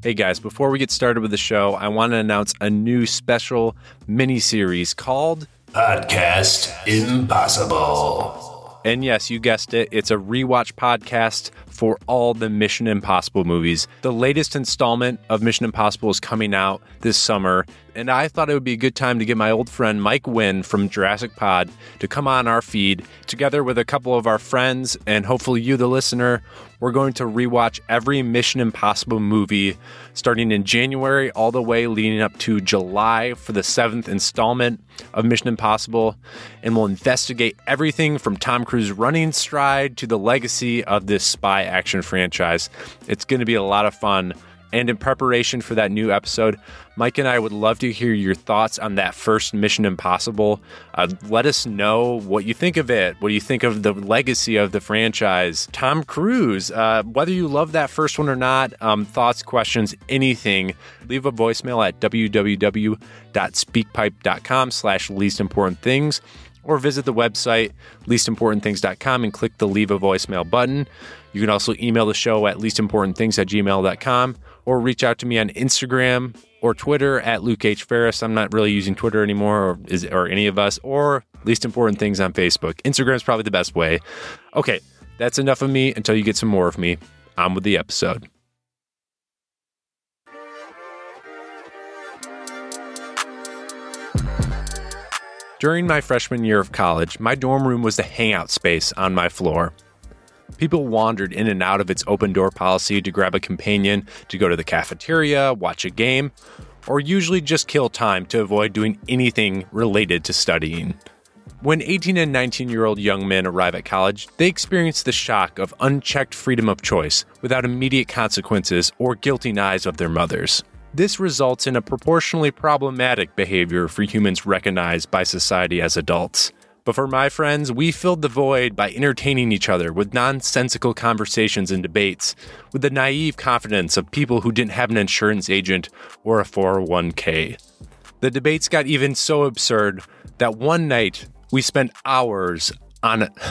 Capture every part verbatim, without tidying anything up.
Hey guys, before we get started with the show, I want to announce a new special mini-series called Podcast Impossible. And yes, you guessed it, it's a rewatch podcast for all the Mission Impossible movies. The latest installment of Mission Impossible is coming out this summer, and I thought it would be a good time to get my old friend Mike Wynn from Jurassic Pod to come on our feed, together with a couple of our friends, and hopefully you, the listener. We're going to rewatch every Mission Impossible movie starting in January all the way leading up to July for the seventh installment of Mission Impossible. And we'll investigate everything from Tom Cruise running stride to the legacy of this spy action franchise. It's going to be a lot of fun. And in preparation for that new episode, Mike and I would love to hear your thoughts on that first Mission Impossible. Uh, let us know what you think of it. What do you think of the legacy of the franchise? Tom Cruise, uh, whether you love that first one or not, um, thoughts, questions, anything, leave a voicemail at www.speakpipe.com slash least important things or visit the website least important things dot com and click the leave a voicemail button. You can also email the show at least important things at gmail dot com or reach out to me on Instagram or Twitter at Luke H. Ferris. I'm not really using Twitter anymore, or is or any of us, or Least Important Things on Facebook. Instagram is probably the best way. Okay, that's enough of me until you get some more of me. On with the episode. During my freshman year of college, my dorm room was the hangout space on my floor. People wandered in and out of its open door policy to grab a companion, to go to the cafeteria, watch a game, or usually just kill time to avoid doing anything related to studying. When eighteen and nineteen-year-old young men arrive at college, they experience the shock of unchecked freedom of choice without immediate consequences or guilty eyes of their mothers. This results in a proportionally problematic behavior for humans recognized by society as adults. But for my friends, we filled the void by entertaining each other with nonsensical conversations and debates, with the naive confidence of people who didn't have an insurance agent or a four oh one k. The debates got even so absurd that one night we spent hours on it.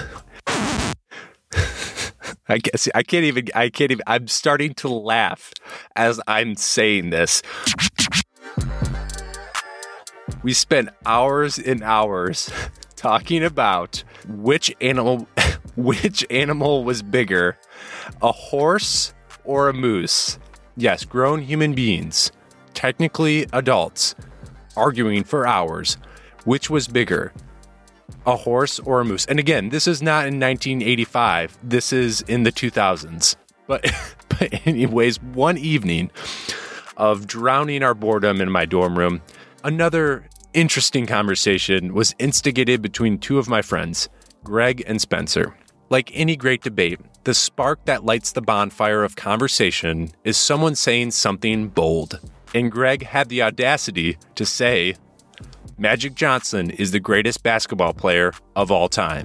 I guess I can't even, I can't even, I'm starting to laugh as I'm saying this. We spent hours and hours talking about which animal, which animal was bigger, a horse or a moose. Yes, grown human beings, technically adults, arguing for hours, which was bigger, a horse or a moose. And again, this is not in nineteen eighty-five. This is in the two thousands. But, but anyways, one evening of drowning our boredom in my dorm room, another interesting conversation was instigated between two of my friends, Greg and Spencer. Like any great debate, the spark that lights the bonfire of conversation is someone saying something bold. And Greg had the audacity to say, Magic Johnson is the greatest basketball player of all time.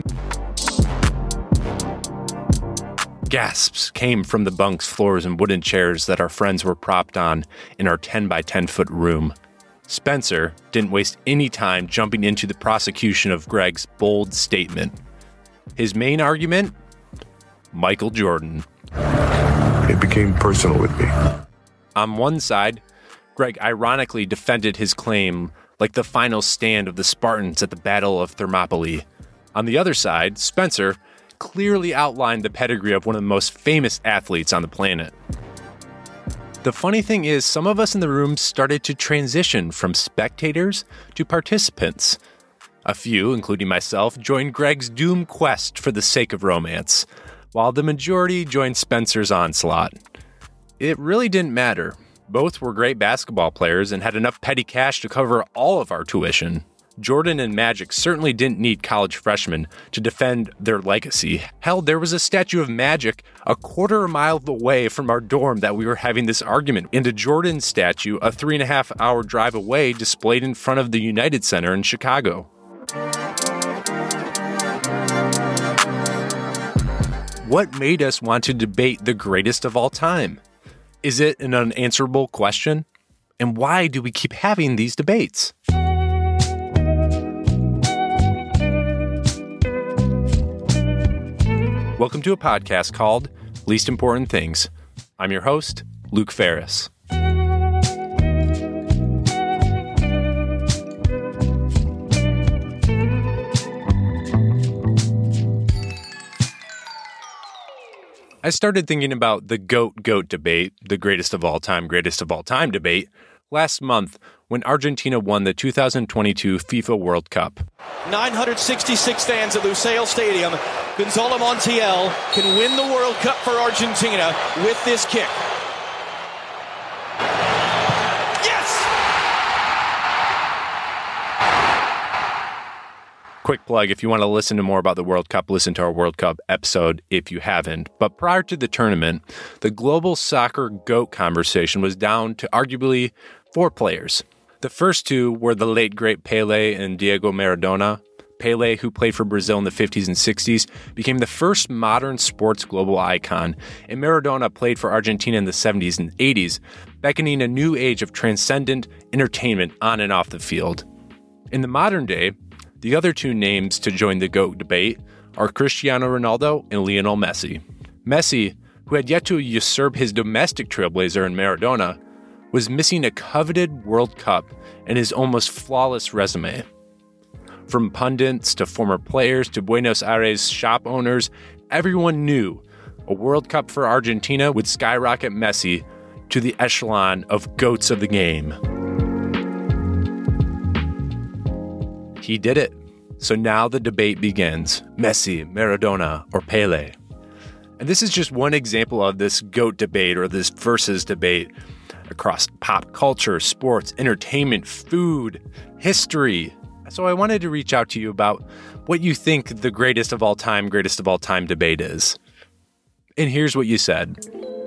Gasps came from the bunks, floors, and wooden chairs that our friends were propped on in our ten by ten foot room. Spencer didn't waste any time jumping into the prosecution of Greg's bold statement. His main argument? Michael Jordan. It became personal with me. On one side, Greg ironically defended his claim like the final stand of the Spartans at the Battle of Thermopylae. On the other side, Spencer clearly outlined the pedigree of one of the most famous athletes on the planet. The funny thing is, some of us in the room started to transition from spectators to participants. A few, including myself, joined Greg's doomed quest for the sake of romance, while the majority joined Spencer's onslaught. It really didn't matter. Both were great basketball players and had enough petty cash to cover all of our tuition. Jordan and Magic certainly didn't need college freshmen to defend their legacy. Hell, there was a statue of Magic a quarter mile away from our dorm that we were having this argument, and a Jordan statue a three and a half hour drive away displayed in front of the United Center in Chicago. What made us want to debate the greatest of all time? Is it an unanswerable question? And why do we keep having these debates? Welcome to a podcast called Least Important Things. I'm your host, Luke Ferris. I started thinking about the GOAT GOAT debate, the greatest of all time, greatest of all time debate, last month when Argentina won the two thousand twenty-two FIFA World Cup. nine hundred sixty-six fans at Lusail Stadium. Gonzalo Montiel can win the World Cup for Argentina with this kick. Quick plug, if you want to listen to more about the World Cup, listen to our World Cup episode if you haven't. But prior to the tournament, the global soccer GOAT conversation was down to arguably four players. The first two were the late great Pele and Diego Maradona. Pele, who played for Brazil in the fifties and sixties, became the first modern sports global icon, and Maradona played for Argentina in the seventies and eighties, beckoning a new age of transcendent entertainment on and off the field. In the modern day, the other two names to join the GOAT debate are Cristiano Ronaldo and Lionel Messi. Messi, who had yet to usurp his domestic trailblazer in Maradona, was missing a coveted World Cup and his almost flawless resume. From pundits to former players to Buenos Aires shop owners, everyone knew a World Cup for Argentina would skyrocket Messi to the echelon of GOATs of the game. He did it. So now the debate begins. Messi, Maradona, or Pele? And this is just one example of this GOAT debate or this versus debate across pop culture, sports, entertainment, food, history. So I wanted to reach out to you about what you think the greatest of all time, greatest of all time debate is. And here's what you said.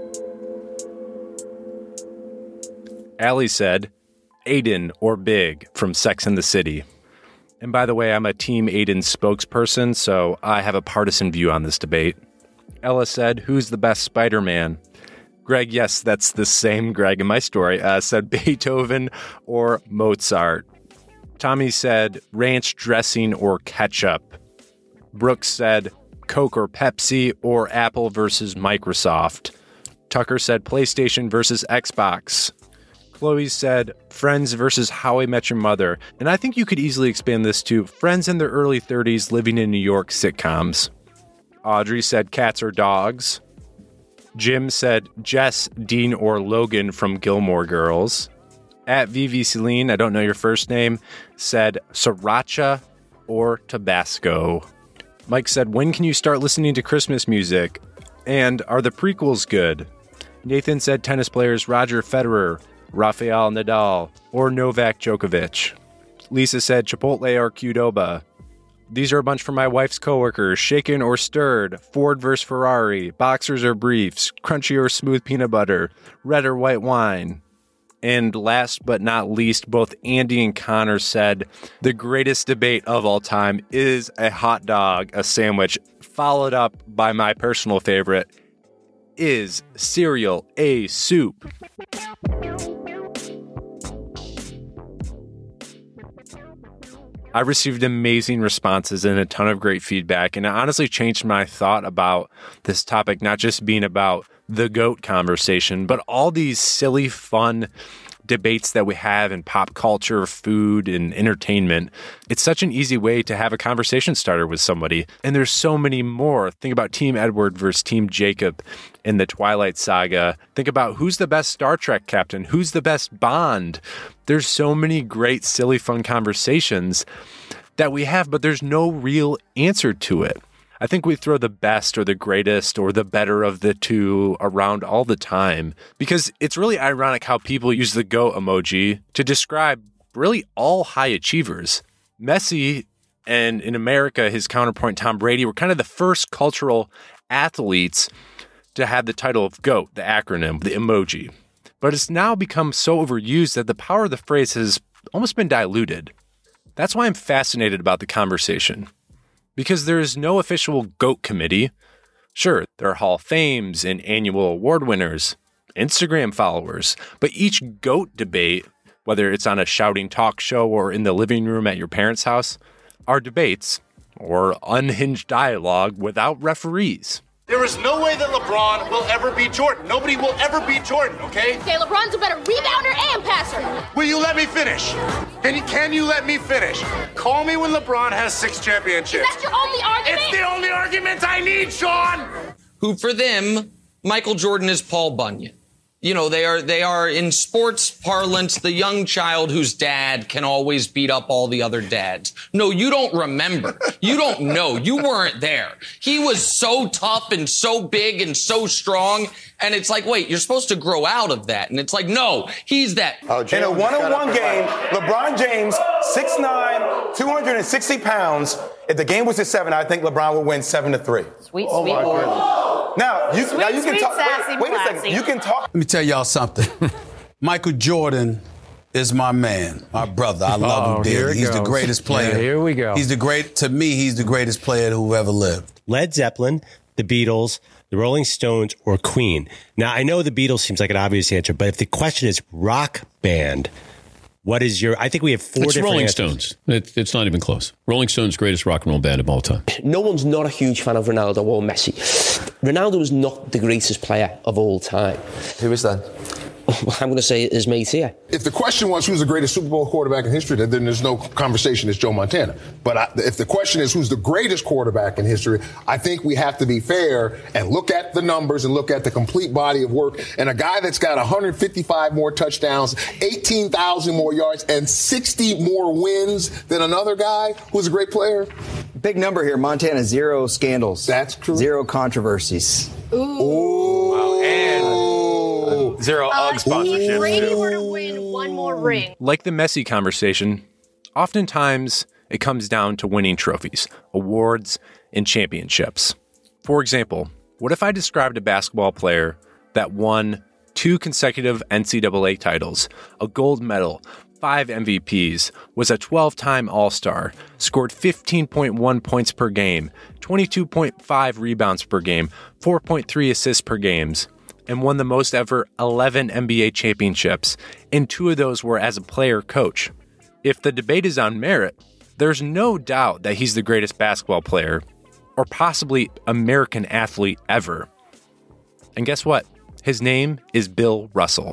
Allie said, Aiden or Big from Sex and the City. And by the way, I'm a Team Aiden spokesperson, so I have a partisan view on this debate. Ella said, who's the best Spider-Man? Greg, yes, that's the same Greg in my story, uh, said Beethoven or Mozart. Tommy said, ranch dressing or ketchup. Brooks said, Coke or Pepsi or Apple versus Microsoft. Tucker said, PlayStation versus Xbox. Chloe said, Friends versus How I Met Your Mother. And I think you could easily expand this to Friends in their early thirties living in New York sitcoms. Audrey said, Cats or Dogs. Jim said, Jess, Dean, or Logan from Gilmore Girls. At Vivi Celine, I don't know your first name, said, Sriracha or Tabasco. Mike said, when can you start listening to Christmas music? And are the prequels good? Nathan said, tennis players Roger Federer, Rafael Nadal, or Novak Djokovic. Lisa said Chipotle or Qdoba. These are a bunch from my wife's coworkers. Shaken or stirred, Ford versus Ferrari, boxers or briefs, crunchy or smooth peanut butter, red or white wine. And last but not least, both Andy and Connor said the greatest debate of all time is a hot dog, a sandwich, followed up by my personal favorite, is cereal a soup? I received amazing responses and a ton of great feedback, and it honestly changed my thought about this topic, not just being about the GOAT conversation, but all these silly, fun debates that we have in pop culture, food, and entertainment. It's such an easy way to have a conversation starter with somebody. And there's so many more. Think about Team Edward versus Team Jacob in the Twilight Saga. Think about who's the best Star Trek captain? Who's the best Bond? There's so many great, silly, fun conversations that we have, but there's no real answer to it. I think we throw the best or the greatest or the better of the two around all the time because it's really ironic how people use the GOAT emoji to describe really all high achievers. Messi and in America, his counterpoint Tom Brady were kind of the first cultural athletes to have the title of GOAT, the acronym, the emoji. But it's now become so overused that the power of the phrase has almost been diluted. That's why I'm fascinated about the conversation. Because there is no official GOAT committee. Sure, there are Hall of Fames and annual award winners, Instagram followers, but each GOAT debate, whether it's on a shouting talk show or in the living room at your parents' house, are debates or unhinged dialogue without referees. There is no way that LeBron will ever beat Jordan. Nobody will ever beat Jordan, okay? Okay, LeBron's a better rebounder and passer. Will you let me finish? Can you, can you let me finish? Call me when LeBron has six championships. Is that your only argument? It's the only argument I need, Sean! who for them, Michael Jordan is Paul Bunyan. You know, they are they are in sports parlance, the young child whose dad can always beat up all the other dads. No, you don't remember. You don't know. You weren't there. He was so tough and so big and so strong. And it's like, wait, you're supposed to grow out of that. And it's like, no, he's that. Oh, in a one-on-one game, LeBron James, six nine, two hundred sixty pounds. If the game was at seven, I think LeBron would win seven to three. Sweet, oh sweet Lord. Now, you, sweet, now you can sweet, talk. sassy, wait, wait a second. You can talk. Let me tell y'all something. Michael Jordan is my man, my brother. I love oh, him dearly. He's goes. the greatest player. Yeah, here we go. He's the great. To me, he's the greatest player who ever lived. Led Zeppelin, the Beatles, the Rolling Stones, or Queen. Now, I know the Beatles seems like an obvious answer, but if the question is rock band, what is your... I think we have four it's different Rolling answers. Stones. It, it's not even close. Rolling Stones, greatest rock and roll band of all time. No one's not a huge fan of Ronaldo or Messi. Ronaldo was not the greatest player of all time. Who is that? I'm going to say his mate here. If the question was who's the greatest Super Bowl quarterback in history, then there's no conversation. It's Joe Montana. But I, if the question is who's the greatest quarterback in history, I think we have to be fair and look at the numbers and look at the complete body of work. And a guy that's got one hundred fifty-five more touchdowns, eighteen thousand more yards, and sixty more wins than another guy who's a great player. Big number here. Montana, zero scandals. That's true. Zero controversies. Ooh. Ooh. Wow. And zero uh, UGG sponsorships. If Brady were to win one more ring. Like the Messi conversation, oftentimes it comes down to winning trophies, awards, and championships. For example, what if I described a basketball player that won two consecutive N C double A titles, a gold medal, five M V Ps, was a twelve-time All-Star, scored fifteen point one points per game, twenty-two point five rebounds per game, four point three assists per games, and won the most ever eleven N B A championships, and two of those were as a player-coach. If the debate is on merit, there's no doubt that he's the greatest basketball player, or possibly American athlete ever. And guess what? His name is Bill Russell.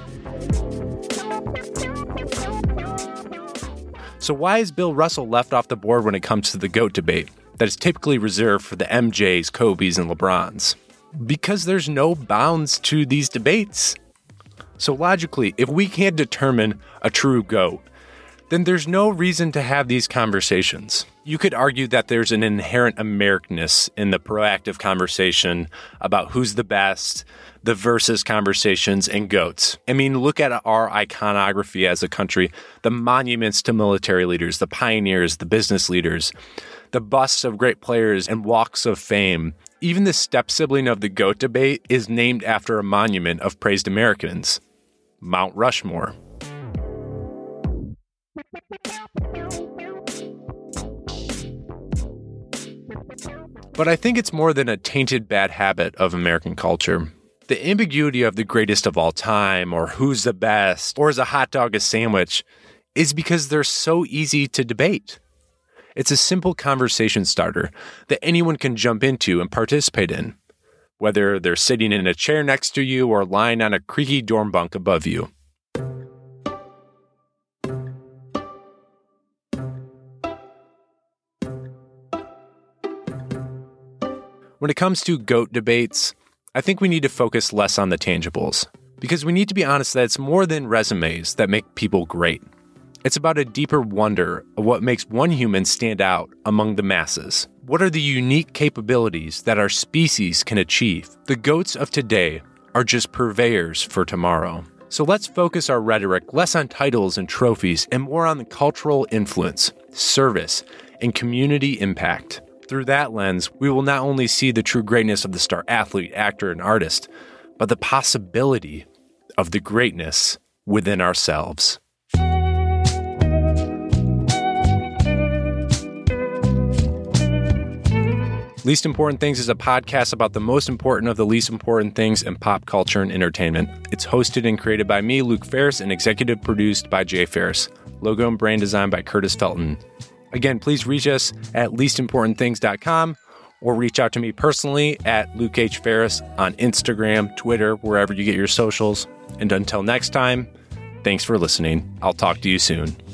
So why is Bill Russell left off the board when it comes to the GOAT debate that is typically reserved for the M Js, Kobes, and LeBrons? Because there's no bounds to these debates. So logically, if we can't determine a true GOAT, then there's no reason to have these conversations. You could argue that there's an inherent Americanness in the proactive conversation about who's the best, the versus conversations, and GOATs. I mean, look at our iconography as a country, the monuments to military leaders, the pioneers, the business leaders, the busts of great players and walks of fame. Even the step-sibling of the GOAT debate is named after a monument of praised Americans, Mount Rushmore. But I think it's more than a tainted bad habit of American culture. The ambiguity of the greatest of all time, or who's the best, or is a hot dog a sandwich, is because they're so easy to debate. It's a simple conversation starter that anyone can jump into and participate in, whether they're sitting in a chair next to you or lying on a creaky dorm bunk above you. When it comes to GOAT debates, I think we need to focus less on the tangibles, because we need to be honest that it's more than resumes that make people great. It's about a deeper wonder of what makes one human stand out among the masses. What are the unique capabilities that our species can achieve? The GOATs of today are just purveyors for tomorrow. So let's focus our rhetoric less on titles and trophies and more on the cultural influence, service, and community impact. Through that lens, we will not only see the true greatness of the star athlete, actor, and artist, but the possibility of the greatness within ourselves. Least Important Things is a podcast about the most important of the least important things in pop culture and entertainment. It's hosted and created by me, Luke Ferris, and executive produced by Jay Ferris. Logo and brand design by Curtis Felton. Again, please reach us at least important things dot com or reach out to me personally at Luke H. Ferris on Instagram, Twitter, wherever you get your socials. And until next time, thanks for listening. I'll talk to you soon.